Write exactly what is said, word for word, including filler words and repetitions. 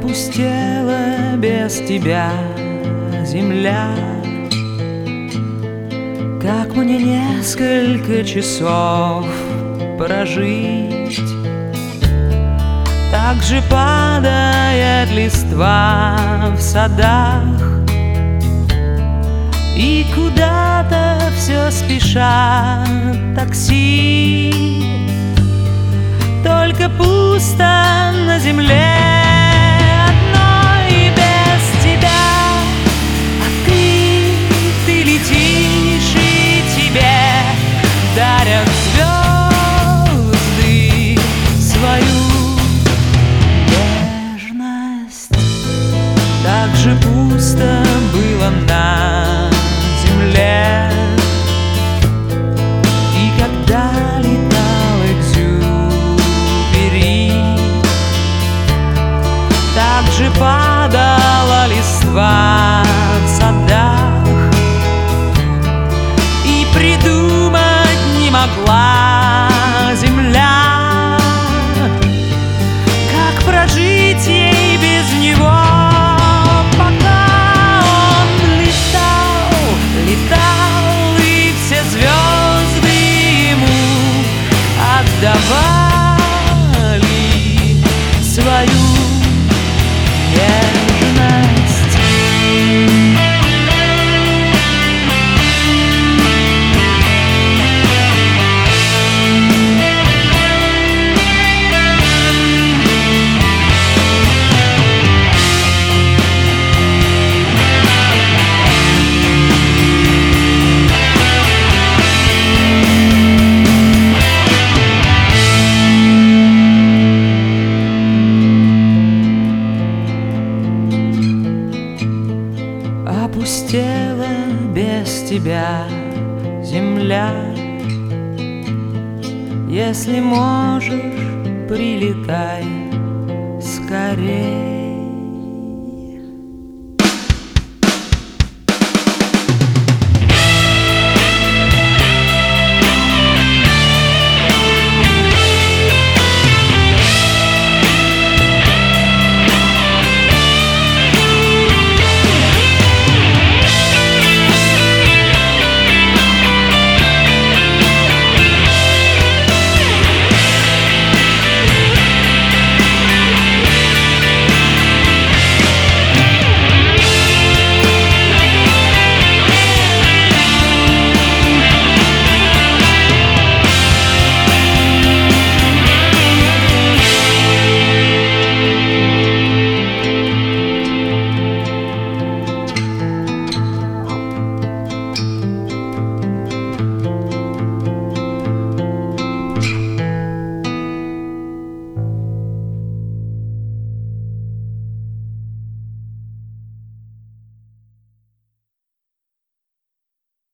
Опустела без тебя земля. Как мне несколько часов прожить? Так же падает листва в садах, и куда-то все спешат такси. Только пусто на земле одной и без тебя. А ты, ты летишь, и тебе дарят звезды свою нежность. Так же пусто было на земле, и когда летал Экзюпери, так же падала листва в садах, и придумать не могла земля, как прожить ей без него. Давали свою нежность. Опустела без тебя земля. Если можешь, прилетай скорей.